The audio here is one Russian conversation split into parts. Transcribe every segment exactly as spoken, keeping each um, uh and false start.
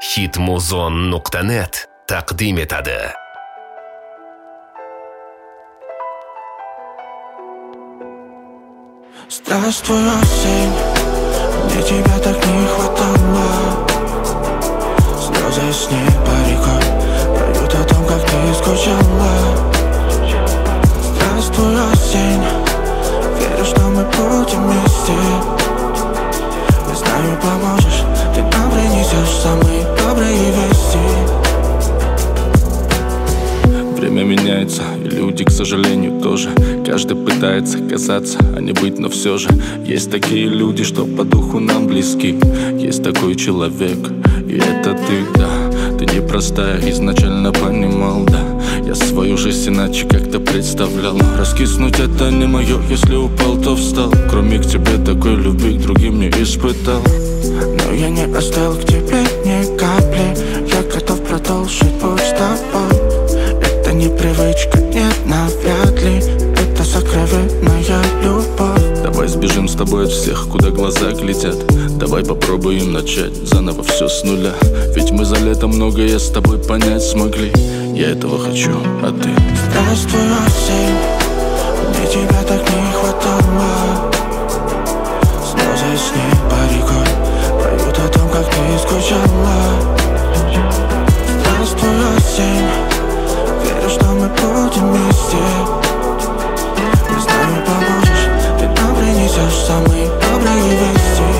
hitmuzon nuqta net taqdim etadi. Здравствуй, осень, мне тебя так не хватало. Слезы с ней по рекой поют о том, как ты скучала. Здравствуй, осень, верю, что мы будем вместе. Я знаю, поможешь, ты нам принесешь самые добрые вести. Время меняется, и люди, к сожалению, тоже. Каждый пытается казаться, а не быть, но все же есть такие люди, что по духу нам близки. Есть такой человек, и это ты, да. Ты непростая, изначально понимал, да. Я свою жизнь иначе как-то представлял. Раскиснуть это не мое, если упал, то встал. Кроме к тебе такой любви к другим не испытал. Но я не оставил к тебе ни капли. Я готов продолжить путь с тобой. Это не привычка, нет, навряд ли. Это сокровенная любовь. Давай сбежим с тобой от всех, куда глаза глядят. Давай попробуем начать заново все с нуля. Ведь мы за лето многое с тобой понять смогли. Я этого хочу, а ты? Здравствуй, осень, мне тебя так не хватало. Слезы с ней по рекой поют о том, как ты скучала. Здравствуй, осень, верю, что мы будем вместе. Не знаю, поможешь, ты нам принесешь самые добрые вести.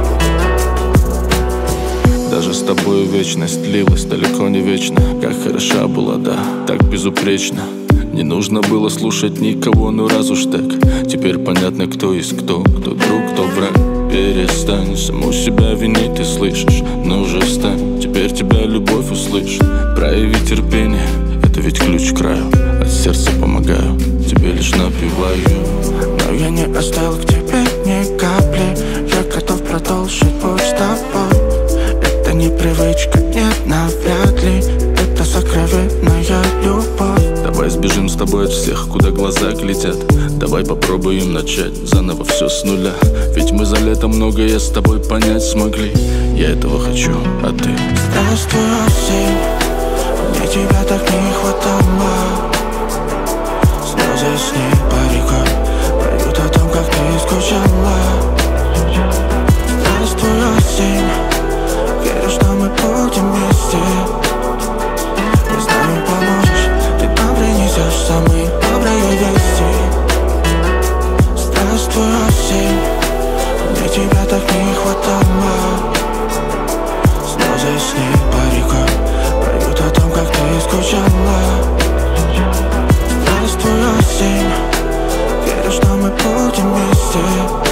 Даже с тобой вечность длилась далеко не вечно. Как хороша была, да, так безупречно. Не нужно было слушать никого, ну раз уж так. Теперь понятно, кто есть кто, кто друг, кто враг. Перестань саму себя винить, ты слышишь? Ну уже встань, теперь тебя любовь услышит. Прояви терпение, это ведь ключ к краю. От сердца помогаю, тебе лишь напеваю. Но я не оставил к тебе ни капли. Я готов продолжить путь с тобой. Это не привычка, нет, навряд ли. Это сокровенная любовь. Давай сбежим с тобой от всех, куда глаза глядят. Давай попробуем начать заново все с нуля. Ведь мы за лето многое с тобой понять смогли. Я этого хочу, а ты? Здравствуй, осень, мне тебя так не хватало. Слезы с ней по рекой поют о том, как ты скучала. Здравствуй, осень, верю, что мы будем вместе. Не знаю, поможешь, ты нам принесешь самые добрые вести. Здравствуй, осень, мне тебя так не хватало. Слезы с ней по рекой поют о том, как ты скучала. Здравствуй, осень, верю, что мы будем вместе.